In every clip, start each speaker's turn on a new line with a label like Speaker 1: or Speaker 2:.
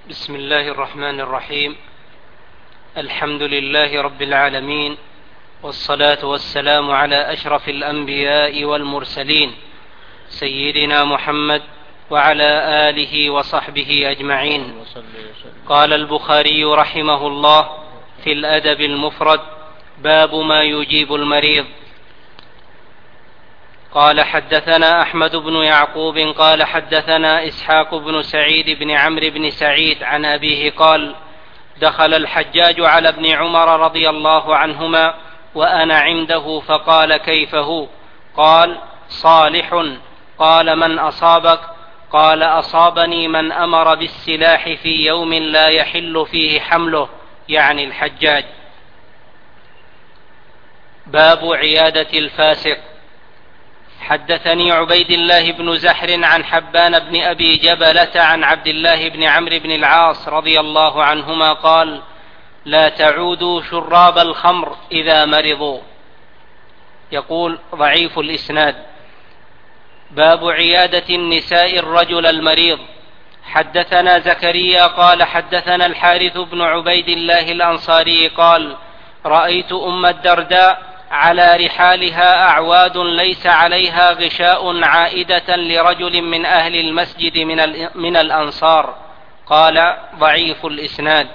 Speaker 1: بسم الله الرحمن الرحيم. الحمد لله رب العالمين، والصلاة والسلام على أشرف الأنبياء والمرسلين سيدنا محمد وعلى آله وصحبه أجمعين. قال البخاري رحمه الله في الأدب المفرد: باب ما يجيب المريض. قال: حدثنا أحمد بن يعقوب قال حدثنا إسحاق بن سعيد بن عمرو بن سعيد عن أبيه قال: دخل الحجاج على ابن عمر رضي الله عنهما وأنا عنده فقال: كيف هو؟ قال: صالح. قال: من أصابك؟ قال: أصابني من أمر بالسلاح في يوم لا يحل فيه حمله، يعني الحجاج. باب عيادة الفاسق. حدثني عبيد الله بن زحر عن حبان بن أبي جبلة عن عبد الله بن عمرو بن العاص رضي الله عنهما قال: لا تعودوا شراب الخمر إذا مرضوا. يقول: ضعيف الإسناد. باب عيادة النساء الرجل المريض. حدثنا زكريا قال حدثنا الحارث بن عبيد الله الأنصاري قال: رأيت أم الدرداء على رحالها أعواد ليس عليها غشاء عائدة لرجل من أهل المسجد من الأنصار. قال: ضعيف الإسناد.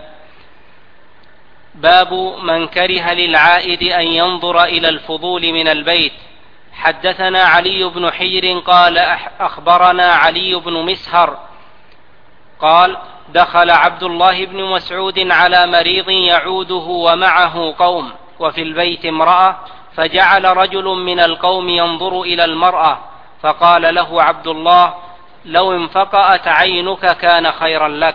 Speaker 1: باب من كره للعائد أن ينظر إلى الفضول من البيت. حدثنا علي بن حجر قال أخبرنا علي بن مسهر قال: دخل عبد الله بن مسعود على مريض يعوده ومعه قوم وفي البيت امرأة، فجعل رجل من القوم ينظر إلى المرأة، فقال له عبد الله: لو انفقأت عينك كان خيرا لك.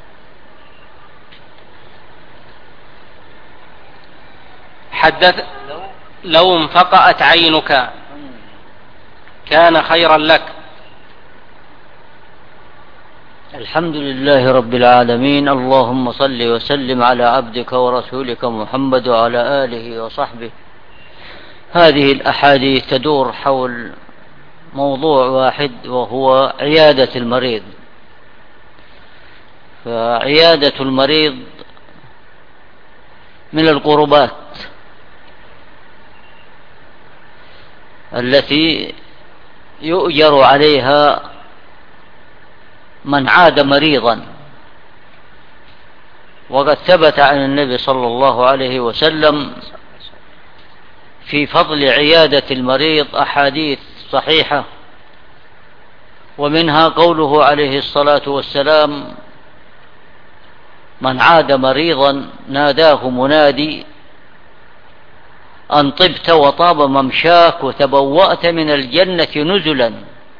Speaker 1: لو انفقأت عينك كان خيرا لك.
Speaker 2: الحمد لله رب العالمين، اللهم صل وسلم على عبدك ورسولك محمد وعلى آله وصحبه. هذه الأحاديث تدور حول موضوع واحد، وهو عيادة المريض. فعيادة المريض من القربات التي يؤجر عليها من عاد مريضا، وقد ثبت عن النبي صلى الله عليه وسلم في فضل عيادة المريض أحاديث صحيحة، ومنها قوله عليه الصلاة والسلام: من عاد مريضا ناداه منادي أن طبت وطاب ممشاك وتبوأت من الجنة نزلا.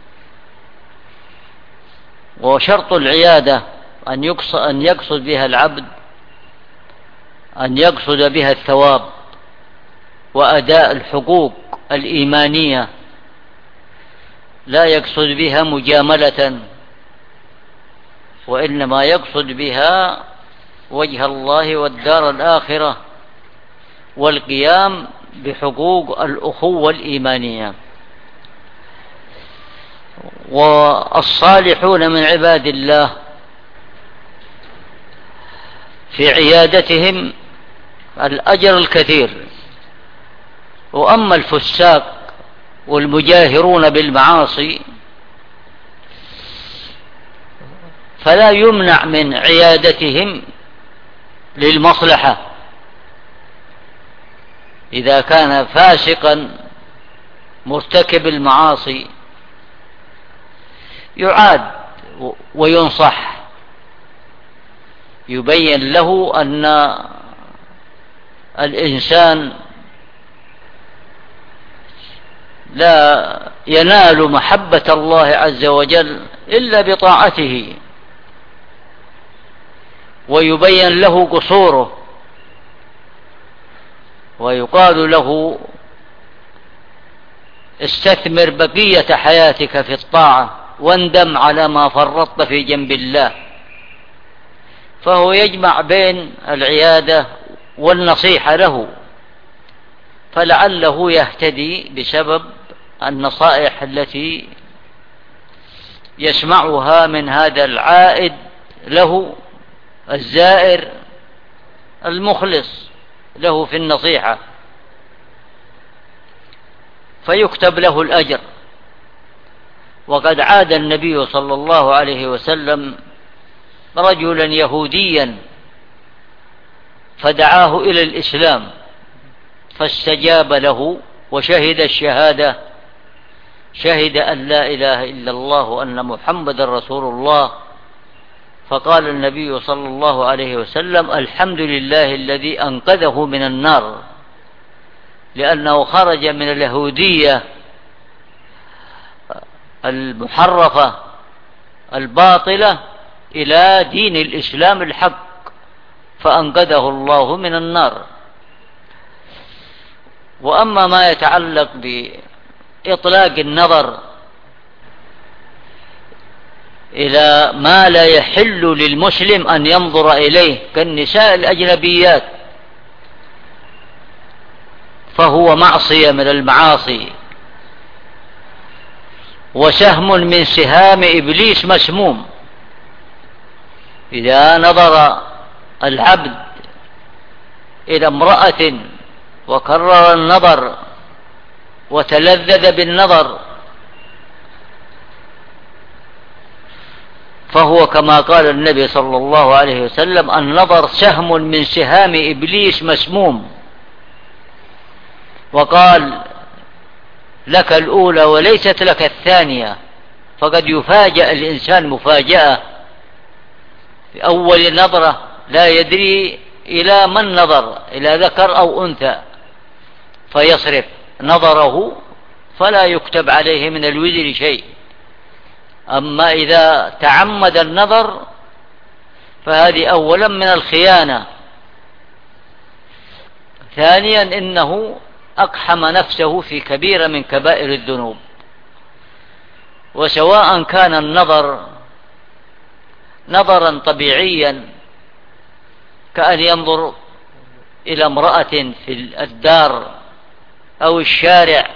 Speaker 2: وشرط العيادة أن يقصد بها العبد، أن يقصد بها الثواب وأداء الحقوق الإيمانية، لا يقصد بها مجاملة، وإنما يقصد بها وجه الله والدار الآخرة والقيام بحقوق الأخوة الإيمانية. والصالحون من عباد الله في عيادتهم الأجر الكثير، وأما الفساق والمجاهرون بالمعاصي فلا يمنع من عيادتهم للمصلحة. إذا كان فاسقا مرتكب المعاصي يعاد وينصح، يبين له أن الإنسان لا ينال محبة الله عز وجل إلا بطاعته، ويبين له قصوره، ويقال له: استثمر بقية حياتك في الطاعة واندم على ما فرطت في جنب الله. فهو يجمع بين العيادة والنصيحة له، فلعله يهتدي بسبب النصائح التي يسمعها من هذا العائد له الزائر المخلص له في النصيحة، فيكتب له الأجر. وقد عاد النبي صلى الله عليه وسلم رجلا يهوديا فدعاه إلى الإسلام فاستجاب له وشهد الشهادة، شهد أن لا إله إلا الله وأن محمد رسول الله. فقال النبي صلى الله عليه وسلم: الحمد لله الذي أنقذه من النار، لأنه خرج من اليهودية المحرفة الباطلة إلى دين الإسلام الحق، فأنقذه الله من النار. وأما ما يتعلق بإطلاق النظر إلى ما لا يحل للمسلم أن ينظر إليه كالنساء الأجنبيات، فهو معصية من المعاصي وسهم من سهام إبليس مسموم. إذا نظر العبد إلى امرأة وكرر النظر وتلذذ بالنظر، فهو كما قال النبي صلى الله عليه وسلم: النظر سهم من سهام إبليس مسموم. وقال: لك الأولى وليست لك الثانية. فقد يفاجأ الإنسان مفاجأة في أول نظرة لا يدري إلى من نظر، إلى ذكر أو أنثى، فيصرف نظره فلا يكتب عليه من الوزر شيء. أما إذا تعمد النظر فهذه أولا من الخيانة، ثانيا إنه أقحم نفسه في كبيرة من كبائر الذنوب. وسواء كان النظر نظرا طبيعيا كأن ينظر إلى امرأة في الدار أو الشارع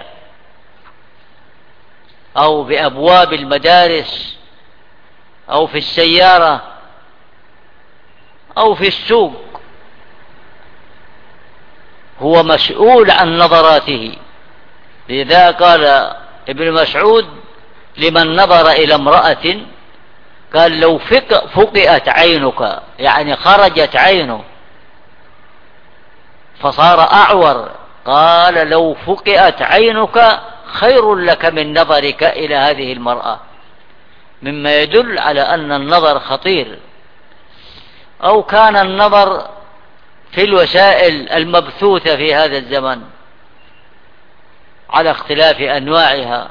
Speaker 2: أو بأبواب المدارس أو في السيارة أو في السوق، هو مسؤول عن نظراته. لذا قال ابن مسعود لمن نظر إلى امرأة، قال: لو فقئت عينك، يعني خرجت عينه فصار أعور، قال: لو فقئت عينك خير لك من نظرك إلى هذه المرأة، مما يدل على أن النظر خطير. أو كان النظر في الوسائل المبثوثة في هذا الزمن على اختلاف أنواعها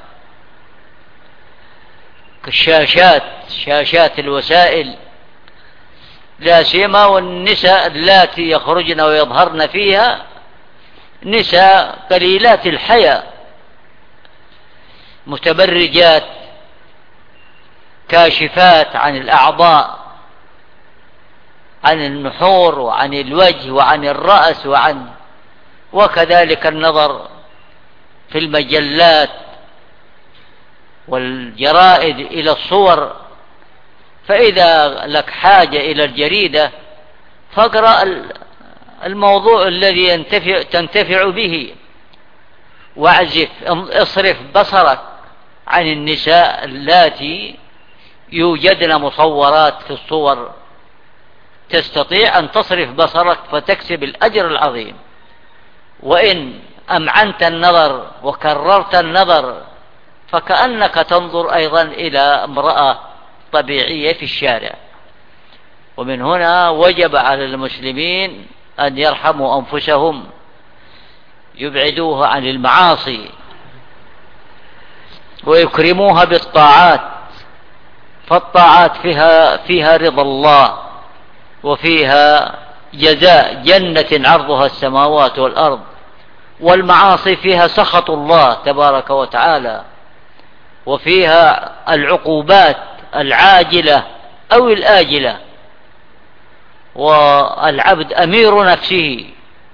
Speaker 2: كالشاشات، شاشات الوسائل، لا سيما والنساء اللاتي يخرجن ويظهرن فيها نساء قليلات الحياء، متبرجات كاشفات عن الأعضاء، عن النحور وعن الوجه وعن الرأس وكذلك النظر في المجلات والجرائد إلى الصور. فإذا لك حاجة إلى الجريدة فاقرأ الموضوع الذي تنتفع به، اصرف بصرك عن النساء اللاتي يوجدن مصورات في الصور، تستطيع أن تصرف بصرك فتكسب الأجر العظيم. وإن أمعنت النظر وكررت النظر فكأنك تنظر أيضا إلى امرأة طبيعية في الشارع. ومن هنا وجب على المسلمين أن يرحموا أنفسهم، يبعدوها عن المعاصي ويكرموها بالطاعات، فالطاعات فيها رضا الله وفيها جزاء جنة عرضها السماوات والأرض، والمعاصي فيها سخط الله تبارك وتعالى، وفيها العقوبات العاجلة أو الآجلة، والعبد أمير نفسه،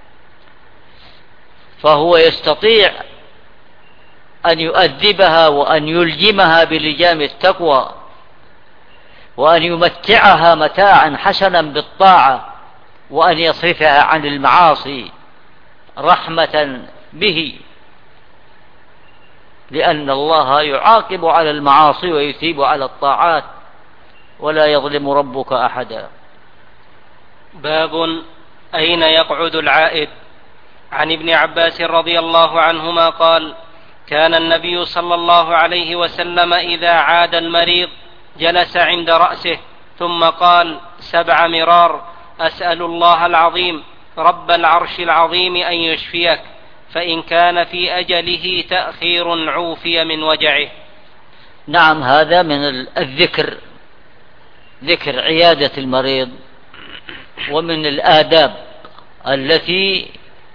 Speaker 2: فهو يستطيع أن يؤدبها وأن يلجمها بلجام التقوى. وأن يمتعها متاعا حسنا بالطاعة، وأن يصرفها عن المعاصي رحمة به، لأن الله يعاقب على المعاصي ويثيب على الطاعات، ولا يظلم ربك أحدا.
Speaker 1: باب أين يقعد العائد. عن ابن عباس رضي الله عنهما قال: كان النبي صلى الله عليه وسلم إذا عاد المريض جلس عند رأسه ثم قال 7 مرار: أسأل الله العظيم رب العرش العظيم أن يشفيك، فإن كان في أجله تأخير عوفي من وجعه.
Speaker 2: نعم، هذا من الذكر، ذكر عيادة المريض، ومن الآداب التي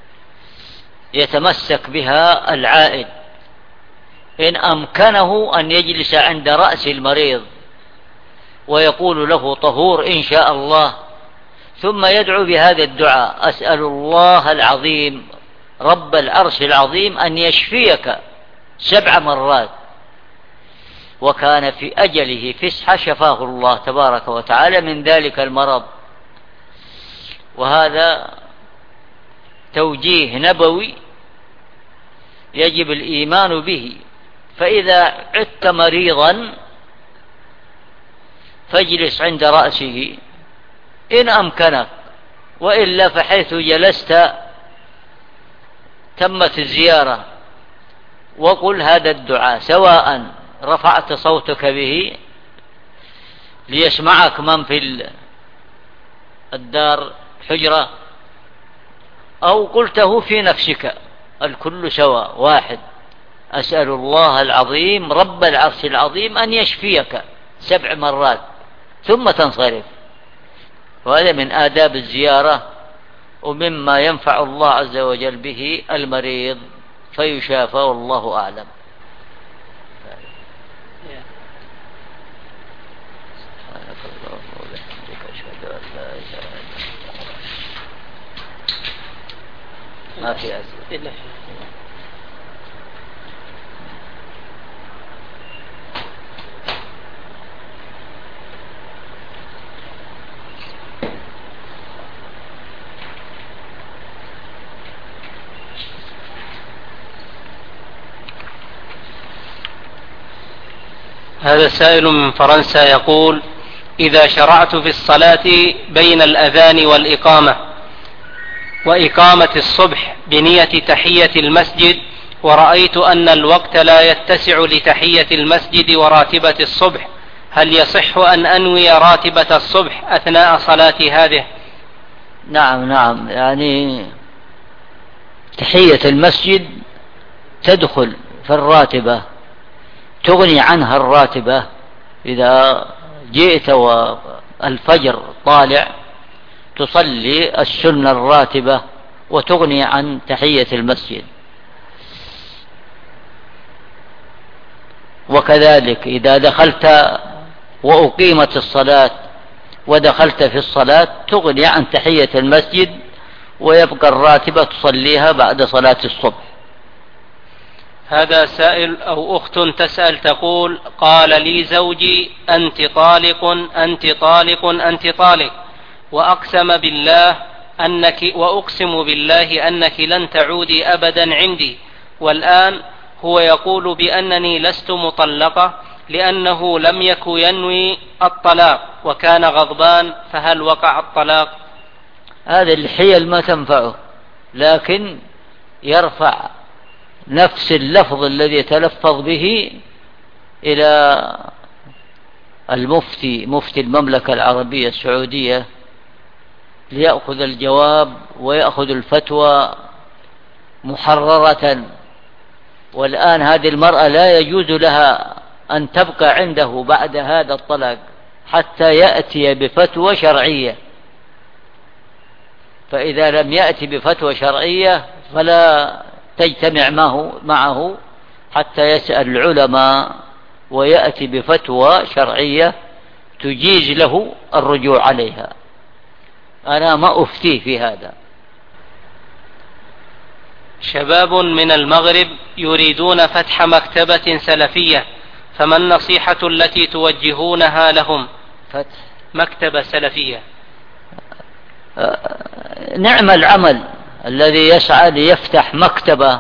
Speaker 2: يتمسك بها العائد. إن أمكنه أن يجلس عند رأس المريض ويقول له طهور إن شاء الله، ثم يدعو بهذا الدعاء: أسأل الله العظيم رب العرش العظيم أن يشفيك 7 مرات، وكان في أجله فسحة شفاه الله تبارك وتعالى من ذلك المرض. وهذا توجيه نبوي يجب الإيمان به. فإذا عدت مريضا فاجلس عند رأسه إن أمكنك، وإلا فحيث جلست تمت الزيارة، وقل هذا الدعاء، سواء رفعت صوتك به ليسمعك من في الدار حجرة، أو قلته في نفسك، الكل سواء واحد: أسأل الله العظيم رب العرش العظيم أن يشفيك 7 مرات، ثم تنصرف. وهذا من آداب الزيارة، ومما ينفع الله عز وجل به المريض فيشافى، والله أعلم. ما في أسئلة.
Speaker 1: هذا سائل من فرنسا يقول: إذا شرعت في الصلاة بين الأذان والإقامة وإقامة الصبح بنية تحية المسجد، ورأيت أن الوقت لا يتسع لتحية المسجد وراتبة الصبح، هل يصح أن أنوي راتبة الصبح أثناء صلاتي هذه؟
Speaker 2: نعم، يعني تحية المسجد تدخل في الراتبة، تغني عنها الراتبة. إذا جئت والفجر طالع تصلي السنة الراتبة وتغني عن تحية المسجد. وكذلك إذا دخلت وأقيمت الصلاة ودخلت في الصلاة تغني عن تحية المسجد، ويبقى الراتبة تصليها بعد صلاة الصبح.
Speaker 1: هذا سائل أو أخت تسأل تقول: قال لي زوجي: أنت طالق أنت طالق أنت طالق، وأقسم بالله أنك لن تعودي أبدا عندي، والآن هو يقول بأنني لست مطلقة لأنه لم يكن ينوي الطلاق وكان غضبان، فهل وقع الطلاق؟
Speaker 2: هذه الحيل ما تنفعه، لكن يرفع نفس اللفظ الذي يتلفظ به إلى مفتي المملكة العربية السعودية ليأخذ الجواب ويأخذ الفتوى محررة. والآن هذه المرأة لا يجوز لها أن تبقى عنده بعد هذا الطلاق حتى يأتي بفتوى شرعية، فإذا لم يأتي بفتوى شرعية فلا تجتمع معه حتى يسأل العلماء ويأتي بفتوى شرعية تجيز له الرجوع عليها. أنا ما أفتيه في هذا.
Speaker 1: شباب من المغرب يريدون فتح مكتبة سلفية، فما النصيحة التي توجهونها لهم؟
Speaker 2: فتح
Speaker 1: مكتبة سلفية.
Speaker 2: نعم العمل الذي يسعى ليفتح مكتبة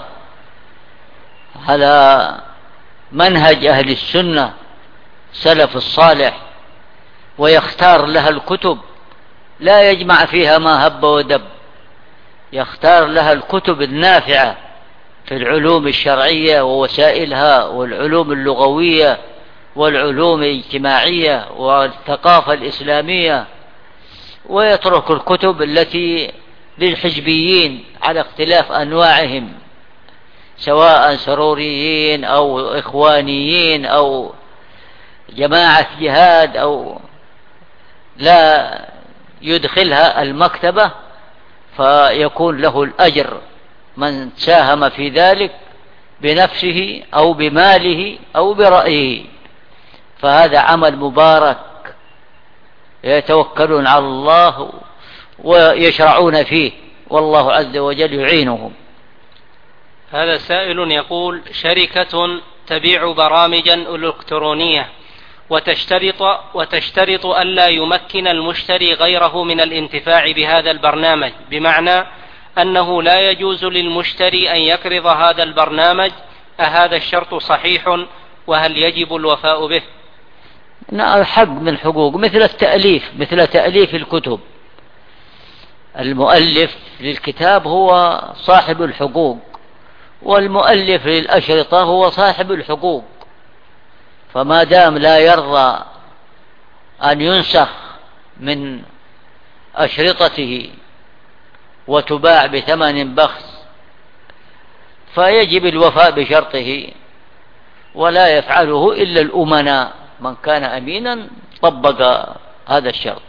Speaker 2: على منهج أهل السنة سلف الصالح، ويختار لها الكتب، لا يجمع فيها ما هب ودب، يختار لها الكتب النافعة في العلوم الشرعية ووسائلها، والعلوم اللغوية، والعلوم الاجتماعية، والثقافة الإسلامية، ويترك الكتب التي للحزبيين على اختلاف أنواعهم، سواء سروريين أو إخوانيين أو جماعة جهاد، أو لا يدخلها المكتبة فيكون له الأجر من ساهم في ذلك بنفسه أو بماله أو برأيه. فهذا عمل مبارك يتوكلون على الله ويشرعون فيه، والله عز وجل يعينهم.
Speaker 1: هذا سائل يقول: شركة تبيع برامجا إلكترونية وتشترط ألا يمكن المشتري غيره من الانتفاع بهذا البرنامج، بمعنى أنه لا يجوز للمشتري أن يقرض هذا البرنامج، أهذا الشرط صحيح؟ وهل يجب الوفاء به؟
Speaker 2: حق من حقوق، مثل التأليف، مثل تأليف الكتب. المؤلف للكتاب هو صاحب الحقوق، والمؤلف للأشرطة هو صاحب الحقوق. فما دام لا يرضى أن ينسخ من أشرطته وتباع بثمن بخس فيجب الوفاء بشرطه، ولا يفعله إلا الأمناء. من كان أمينا طبق هذا الشرط.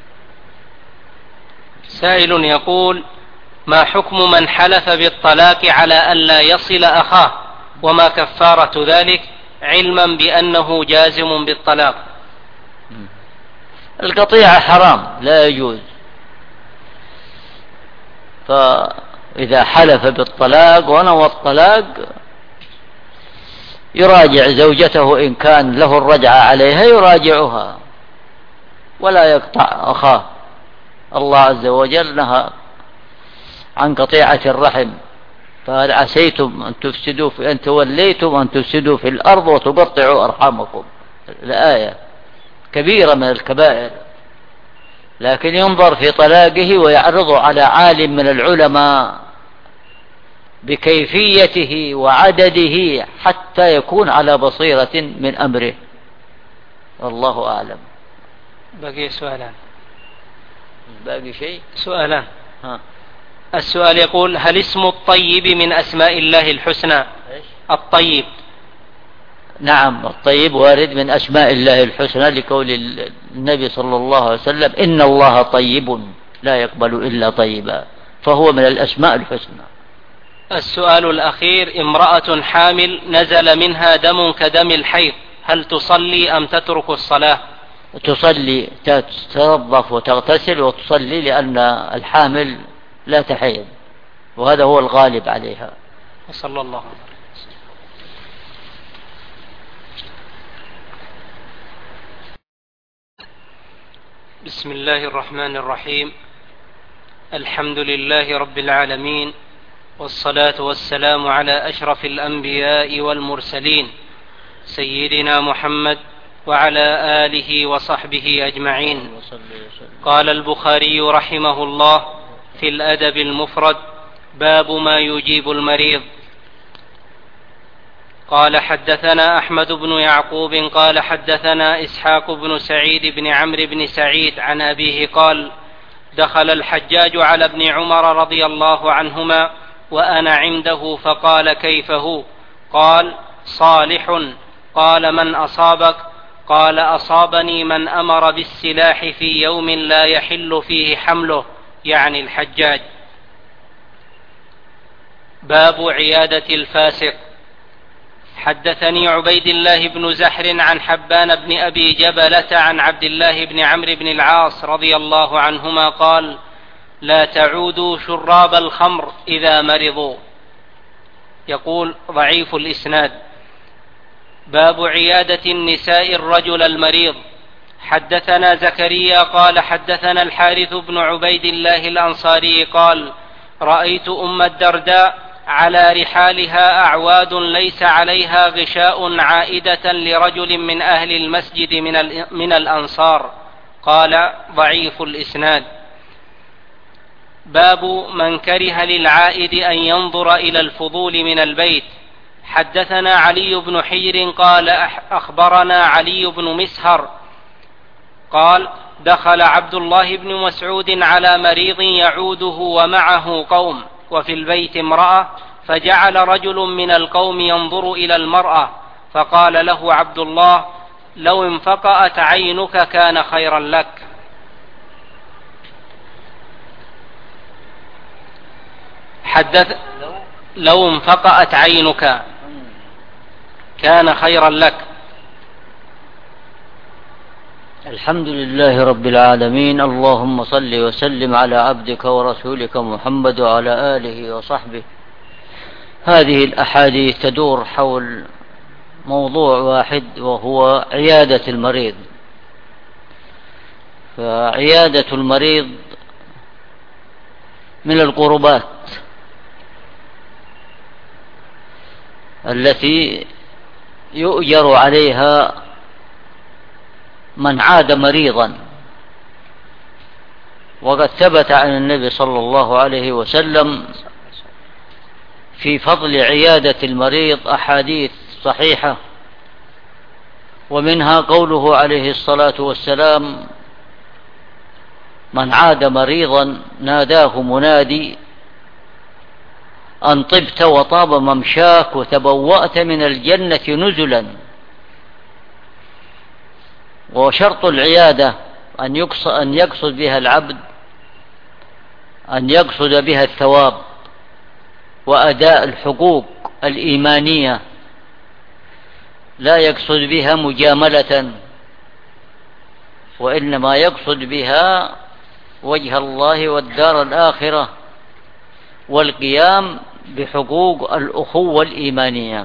Speaker 1: سائل يقول: ما حكم من حلف بالطلاق على أن لا يصل أخاه، وما كفارة ذلك علما بأنه جازم بالطلاق؟
Speaker 2: القطيعة حرام، لا يجوز. فإذا حلف بالطلاق ونوى الطلاق يراجع زوجته، إن كان له الرجعة عليها يراجعها ولا يقطع أخاه. الله عز وجل نهى عن قطيعة الرحم، فهل عسيتم أن توليتم أن تفسدوا في الأرض وتقطعوا أرحامكم. الآية كبيرة من الكبائر، لكن ينظر في طلاقه ويعرض على عالم من العلماء بكيفيته وعدده حتى يكون على بصيرة من أمره. والله أعلم.
Speaker 1: بقي سؤالان.
Speaker 2: باقي شيء؟
Speaker 1: سؤالان. السؤال يقول: هل اسم الطيب من أسماء الله الحسنى؟ الطيب.
Speaker 2: نعم، الطيب وارد من أسماء الله الحسنى، لقول النبي صلى الله عليه وسلم: إن الله طيب لا يقبل إلا طيبا، فهو من الأسماء الحسنى.
Speaker 1: السؤال الأخير: امرأة حامل نزل منها دم كدم الحيض، هل تصلي أم تترك الصلاة؟
Speaker 2: تصلي، تتنظف وتغتسل وتصلي، لأن الحامل لا تحيض، وهذا هو الغالب عليها.
Speaker 1: وصلى الله عليه وسلم. بسم الله الرحمن الرحيم. الحمد لله رب العالمين، والصلاة والسلام على أشرف الأنبياء والمرسلين، سيدنا محمد وعلى آله وصحبه أجمعين. قال البخاري رحمه الله في الأدب المفرد: باب ما يجيب المريض. قال: حدثنا أحمد بن يعقوب قال حدثنا إسحاق بن سعيد بن عمرو بن سعيد عن أبيه قال: دخل الحجاج على ابن عمر رضي الله عنهما وأنا عنده، فقال: كيف هو؟ قال: صالح. قال: من أصابك؟ قال: أصابني من أمر بالسلاح في يوم لا يحل فيه حمله، يعني الحجاج. باب عيادة الفاسق. حدثني عبيد الله بن زحر عن حبان بن أبي جبلة عن عبد الله بن عمرو بن العاص رضي الله عنهما قال: لا تعودوا شراب الخمر إذا مرضوا. يقول: ضعيف الإسناد. باب عيادة النساء الرجل المريض. حدثنا زكريا قال حدثنا الحارث بن عبيد الله الأنصاري قال رأيت أم الدرداء على رحالها أعواد ليس عليها غشاء عائدة لرجل من أهل المسجد من الأنصار. قال ضعيف الإسناد. باب من كره للعائد أن ينظر إلى الفضول من البيت. حدثنا علي بن حجر قال أخبرنا علي بن مسهر قال دخل عبد الله بن مسعود على مريض يعوده ومعه قوم وفي البيت امرأة، فجعل رجل من القوم ينظر إلى المرأة، فقال له عبد الله لو انفقأت عينك كان خيرا لك. لو انفقأت عينك كان خيرا لك.
Speaker 2: الحمد لله رب العالمين، اللهم صل وسلم على عبدك ورسولك محمد وعلى آله وصحبه. هذه الأحاديث تدور حول موضوع واحد وهو عيادة المريض. فعيادة المريض من القربات التي يؤجر عليها من عاد مريضا، وقد ثبت عن النبي صلى الله عليه وسلم في فضل عيادة المريض أحاديث صحيحة، ومنها قوله عليه الصلاة والسلام من عاد مريضا ناداه منادي أن طبت وطاب ممشاك وتبوأت من الجنة نزلا. وشرط العيادة أن يقصد بها العبد، أن يقصد بها الثواب وأداء الحقوق الإيمانية، لا يقصد بها مجاملة، وإنما يقصد بها وجه الله والدار الآخرة والقيام بحقوق الأخوة الإيمانية.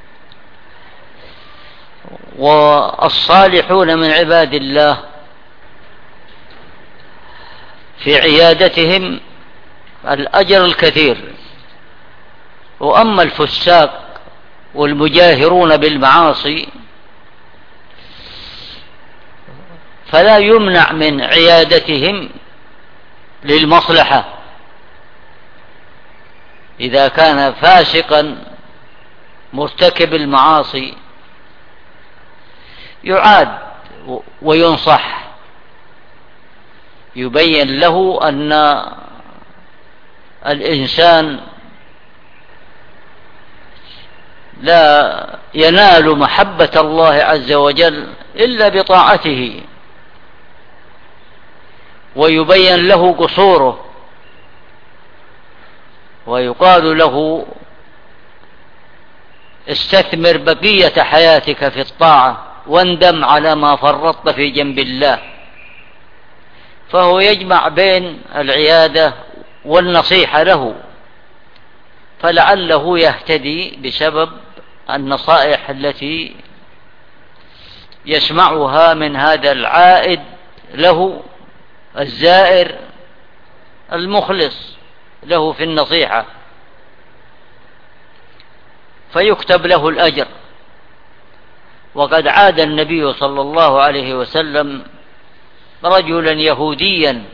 Speaker 2: والصالحون من عباد الله في عيادتهم الأجر الكثير، وأما الفساق والمجاهرون بالمعاصي فلا يمنع من عيادتهم للمصلحة. إذا كان فاسقا مرتكب المعاصي يعاد وينصح، يبين له أن الإنسان لا ينال محبة الله عز وجل إلا بطاعته، ويبين له قصوره، ويقال له استثمر بقية حياتك في الطاعة واندم على ما فرطت في جنب الله. فهو يجمع بين العيادة والنصيحة له، فلعله يهتدي بسبب النصائح التي يسمعها من هذا العائد له الزائر المخلص له في النصيحة، فيكتب له الأجر. وقد عاد النبي صلى الله عليه وسلم رجلا يهوديا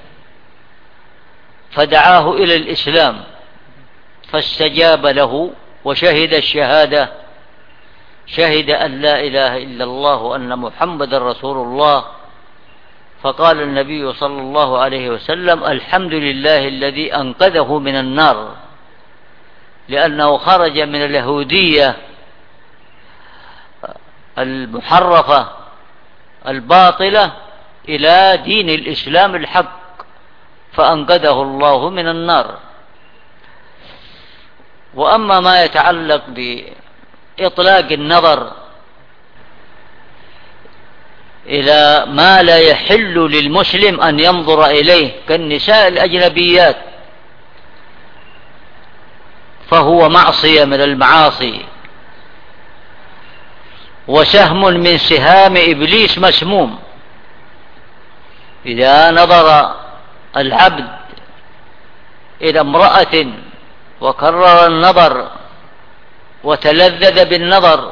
Speaker 2: فدعاه إلى الإسلام فاستجاب له وشهد الشهادة، شهد أن لا إله إلا الله وأن محمد رسول الله. فقال النبي صلى الله عليه وسلم الحمد لله الذي أنقذه من النار، لأنه خرج من اليهودية المحرفة الباطلة إلى دين الإسلام الحق، فأنقذه الله من النار. وأما ما يتعلق بإطلاق النظر إلى ما لا يحل للمسلم أن ينظر إليه كالنساء الأجنبيات، فهو معصية من المعاصي وسهم من سهام إبليس مسموم. إذا نظر العبد إلى امرأة وكرر النظر وتلذذ بالنظر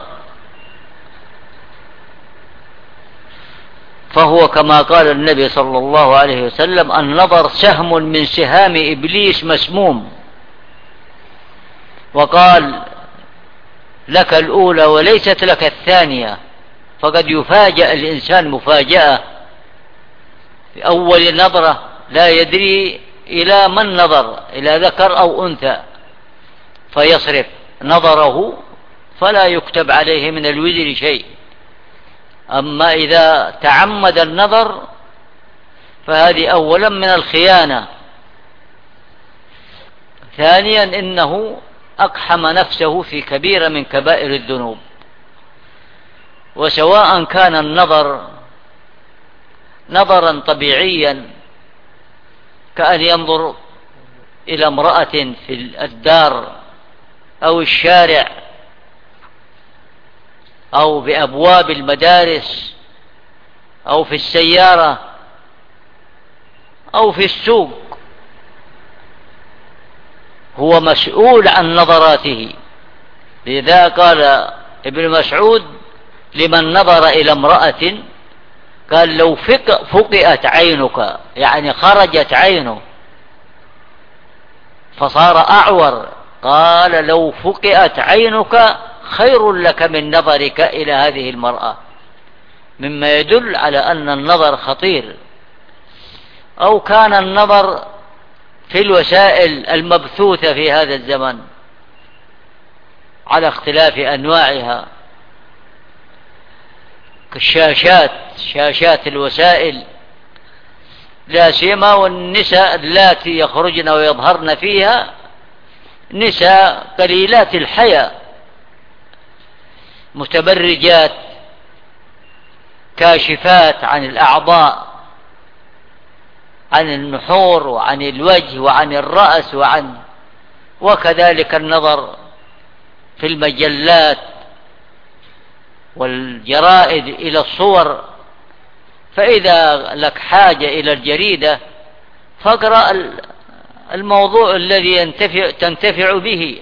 Speaker 2: فهو كما قال النبي صلى الله عليه وسلم: النظر سهم من سهام إبليس مسموم. وقال: لك الأولى وليست لك الثانية. فقد يفاجأ الإنسان مفاجأة في أول نظرة لا يدري إلى من نظر، إلى ذكر أو أنثى، فيصرف نظره فلا يكتب عليه من الوزر شيء. أما إذا تعمد النظر فهذه أولا من الخيانة، ثانيا إنه أقحم نفسه في كبيرة من كبائر الذنوب. وسواء كان النظر نظرا طبيعيا كأن ينظر إلى امرأة في الدار أو الشارع أو بأبواب المدارس أو في السيارة أو في السوق، هو مسؤول عن نظراته. لذا قال ابن مسعود لمن نظر إلى امرأة، قال: لو فقئت عينك، يعني خرجت عينه فصار أعور، قال: لو فقئت عينك خير لك من نظرك إلى هذه المرأة، مما يدل على أن النظر خطير. أو كان النظر في الوسائل المبثوثة في هذا الزمن على اختلاف أنواعها كالشاشات، شاشات الوسائل، لا سيما والنساء اللاتي يخرجن ويظهرن فيها نساء قليلات الحياء، متبرجات كاشفات عن الأعضاء، عن النحور وعن الوجه وعن الرأس وكذلك النظر في المجلات والجرائد إلى الصور. فإذا لك حاجة إلى الجريدة فاقرأ الموضوع الذي تنتفع به،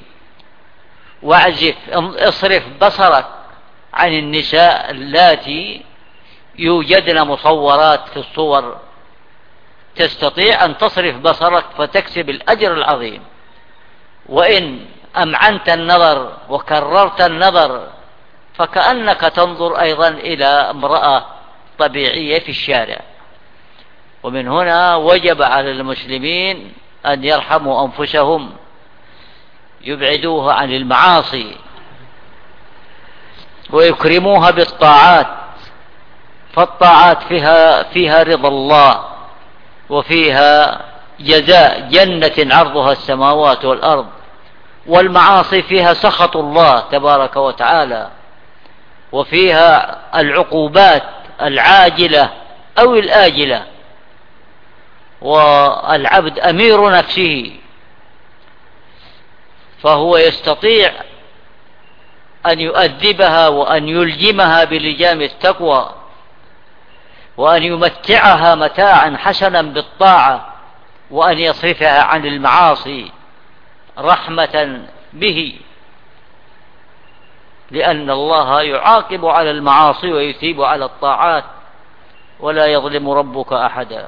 Speaker 2: اصرف بصرك عن النساء اللاتي يوجدن مصورات في الصور، تستطيع أن تصرف بصرك فتكسب الأجر العظيم. وإن أمعنت النظر وكررت النظر فكأنك تنظر أيضا إلى امرأة طبيعية في الشارع. ومن هنا وجب على المسلمين أن يرحموا أنفسهم، يبعدوها عن المعاصي ويكرموها بالطاعات، فالطاعات فيها رضا الله وفيها جزاء جنة عرضها السماوات والأرض، والمعاصي فيها سخط الله تبارك وتعالى، وفيها العقوبات العاجلة أو الآجلة. والعبد أمير نفسه، فهو يستطيع أن يؤدبها وأن يلجمها بلجام التقوى، وأن يمتعها متاعا حسنا بالطاعة، وأن يصرفها عن المعاصي رحمة به، لأن الله يعاقب على المعاصي ويثيب على الطاعات، ولا يظلم ربك أحدا.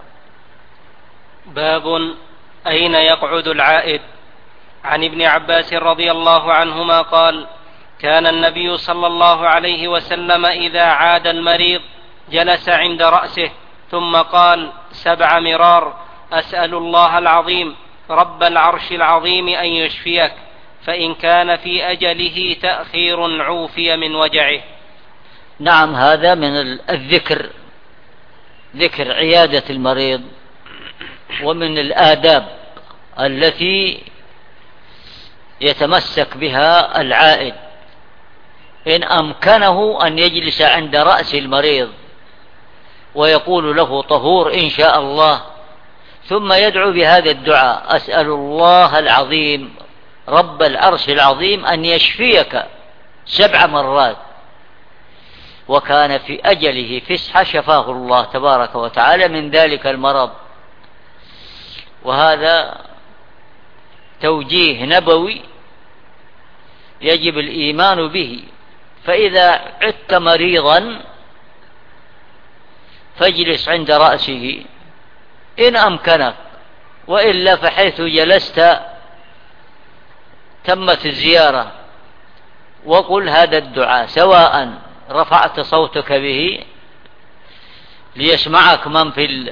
Speaker 1: باب أين يقعد العائد. عن ابن عباس رضي الله عنهما قال: كان النبي صلى الله عليه وسلم إذا عاد المريض جلس عند رأسه ثم قال 7 مرار: أسأل الله العظيم رب العرش العظيم أن يشفيك، فإن كان في أجله تأخير عوفي من وجعه.
Speaker 2: نعم، هذا من الذكر، ذكر عيادة المريض، ومن الآداب التي يتمسك بها العائد. إن أمكنه أن يجلس عند رأس المريض ويقول له طهور إن شاء الله، ثم يدعو بهذا الدعاء: أسأل الله العظيم رب العرش العظيم أن يشفيك 7 مرات. وكان في أجله فسحة شفاه الله تبارك وتعالى من ذلك المرض. وهذا توجيه نبوي يجب الإيمان به. فإذا عدت مريضا فاجلس عند رأسه إن أمكنك، وإلا فحيث جلست تمت الزيارة، وقل هذا الدعاء، سواء رفعت صوتك به ليسمعك من في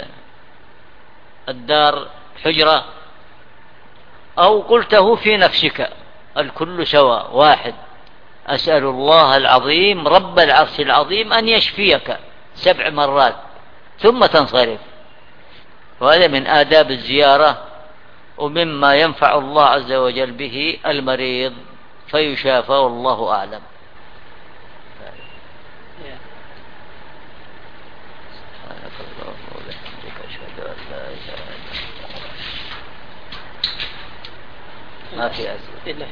Speaker 2: الدار حجرة أو قلته في نفسك، الكل سواء واحد. أسأل الله العظيم رب العرش العظيم أن يشفيك 7 مرات ثم تنصرف. وهذا من آداب الزيارة ومما ينفع الله عز وجل به المريض فيشافى، والله أعلم. ما في أسئلة.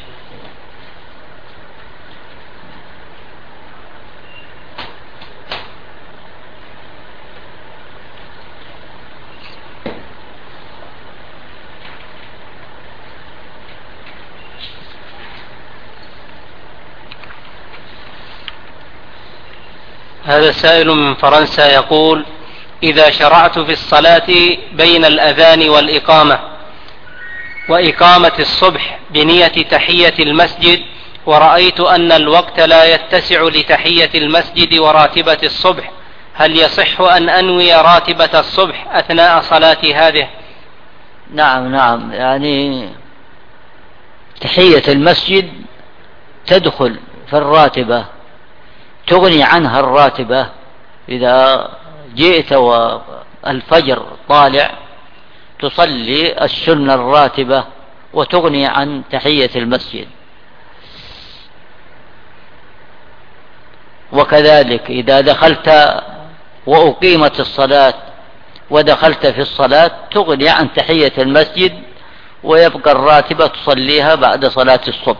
Speaker 1: هذا سائل من فرنسا يقول: إذا شرعت في الصلاة بين الأذان والإقامة وإقامة الصبح بنية تحية المسجد، ورأيت أن الوقت لا يتسع لتحية المسجد وراتبة الصبح، هل يصح أن أنوي راتبة الصبح أثناء صلاتي هذه؟
Speaker 2: نعم، يعني تحية المسجد تدخل في الراتبة، تغني عنها الراتبة. إذا جئت والفجر طالع تصلي السنة الراتبة وتغني عن تحية المسجد. وكذلك إذا دخلت وأقيمت الصلاة ودخلت في الصلاة تغني عن تحية المسجد، ويبقى الراتبة تصليها بعد صلاة الصبح.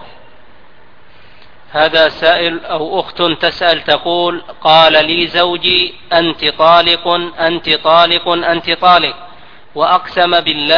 Speaker 1: هذا سائل أو أخت تسأل تقول: قال لي زوجي: أنت طالق أنت طالق أنت طالق، وأقسم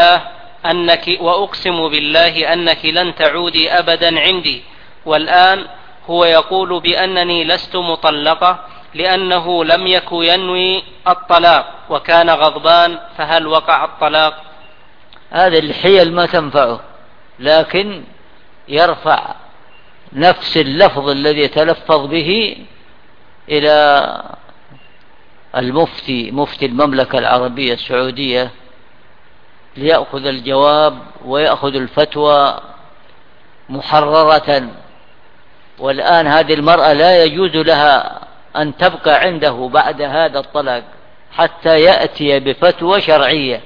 Speaker 1: بالله أنك لن تعودي أبدا عندي، والآن هو يقول بأنني لست مطلقة لأنه لم يكن ينوي الطلاق وكان غضبان، فهل وقع الطلاق؟
Speaker 2: هذه الحيل ما تنفعه، لكن يرفع نفس اللفظ الذي يتلفظ به إلى مفتي المملكة العربية السعودية ليأخذ الجواب ويأخذ الفتوى محررة. والآن هذه المرأة لا يجوز لها أن تبقى عنده بعد هذا الطلاق حتى يأتي بفتوى شرعية،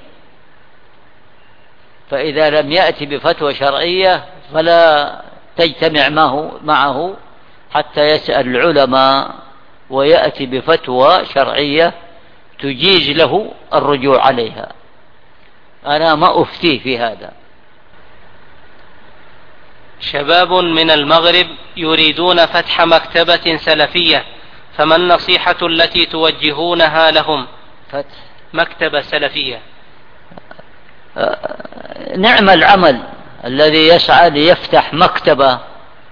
Speaker 2: فإذا لم يأتي بفتوى شرعية فلا تجتمع معه حتى يسأل العلماء ويأتي بفتوى شرعية تجيز له الرجوع عليها. أنا ما أفتيه في هذا.
Speaker 1: شباب من المغرب يريدون فتح مكتبة سلفية، فما النصيحة التي توجهونها لهم؟
Speaker 2: فتح
Speaker 1: مكتبة سلفية.
Speaker 2: نعم العمل الذي يسعى ليفتح مكتبة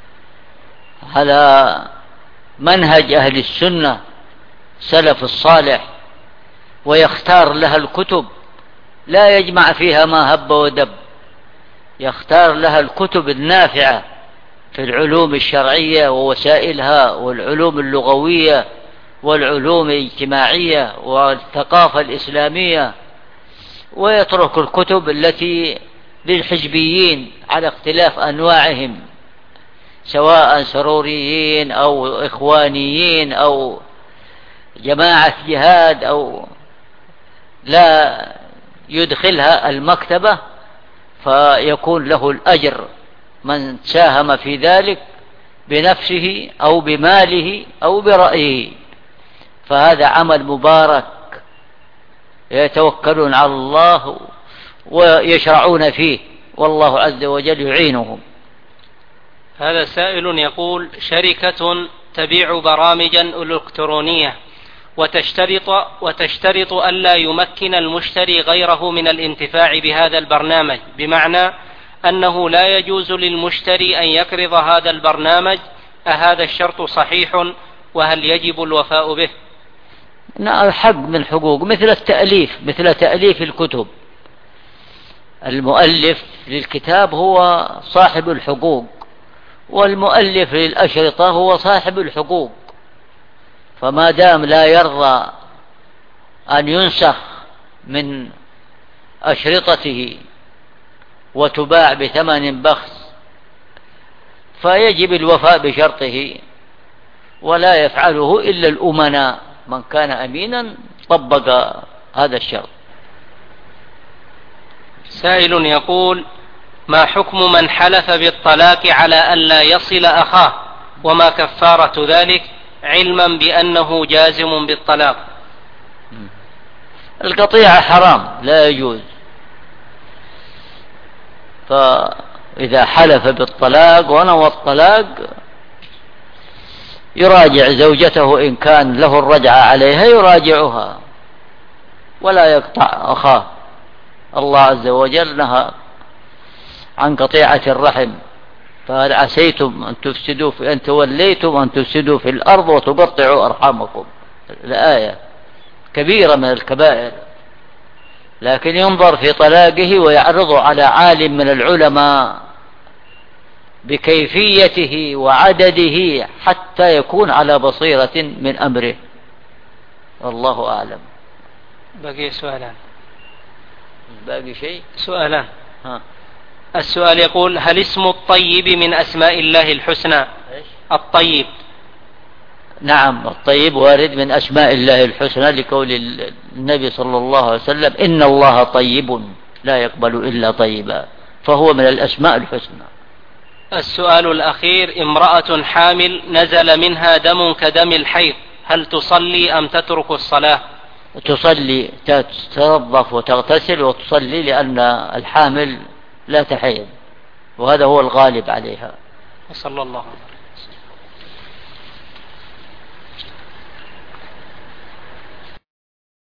Speaker 2: على منهج أهل السنة سلف الصالح، ويختار لها الكتب، لا يجمع فيها ما هب ودب، يختار لها الكتب النافعة في العلوم الشرعية ووسائلها والعلوم اللغوية والعلوم الاجتماعية والثقافة الإسلامية، ويترك الكتب التي للحزبيين على اختلاف أنواعهم، سواء سروريين أو إخوانيين أو جماعة جهاد، أو لا يدخلها المكتبة فيكون له الأجر من ساهم في ذلك بنفسه أو بماله أو برأيه. فهذا عمل مبارك يتوكلون على الله ويشرعون فيه، والله عز وجل يعينهم.
Speaker 1: هذا سائل يقول: شركة تبيع برامجا إلكترونية وتشترط ألا يمكن المشتري غيره من الانتفاع بهذا البرنامج، بمعنى أنه لا يجوز للمشتري أن يكرض هذا البرنامج، أهذا الشرط صحيح؟ وهل يجب الوفاء به؟
Speaker 2: حق من حقوق، مثل تأليف الكتب. المؤلف للكتاب هو صاحب الحقوق، والمؤلف للأشرطة هو صاحب الحقوق. فما دام لا يرضى أن ينسخ من أشرطته وتباع بثمن بخس فيجب الوفاء بشرطه، ولا يفعله إلا الأمناء. من كان أمينا طبق هذا الشرط.
Speaker 1: سائل يقول: ما حكم من حلف بالطلاق على أن لا يصل أخاه، وما كفارة ذلك علما بأنه جازم بالطلاق؟
Speaker 2: القطيعة حرام، لا يجوز. فإذا حلف بالطلاق ونوى الطلاق يراجع زوجته، إن كان له الرجعة عليها يراجعها ولا يقطع أخاه. الله عز وجل نهى عن قطيعة الرحم، فهل عسيتم أن توليتم أن تفسدوا في الأرض وتقطعوا أرحامكم. الآية كبيرة من الكبائر، لكن ينظر في طلاقه ويعرض على عالم من العلماء بكيفيته وعدده حتى يكون على بصيرة من أمره. الله أعلم.
Speaker 1: بقي سؤالان.
Speaker 2: باقي شيء؟
Speaker 1: سؤالان. السؤال يقول: هل اسم الطيب من أسماء الله الحسنى؟ الطيب.
Speaker 2: نعم، الطيب وارد من أسماء الله الحسنى، لقول النبي صلى الله عليه وسلم: إن الله طيب لا يقبل إلا طيبا، فهو من الأسماء الحسنى.
Speaker 1: السؤال الأخير: امرأة حامل نزل منها دم كدم الحيض، هل تصلي أم تترك الصلاة؟
Speaker 2: تصلي، تتنظف وتغتسل وتصلي، لأن الحامل لا تحيض، وهذا هو الغالب عليها.
Speaker 1: صلى الله عليه وسلم.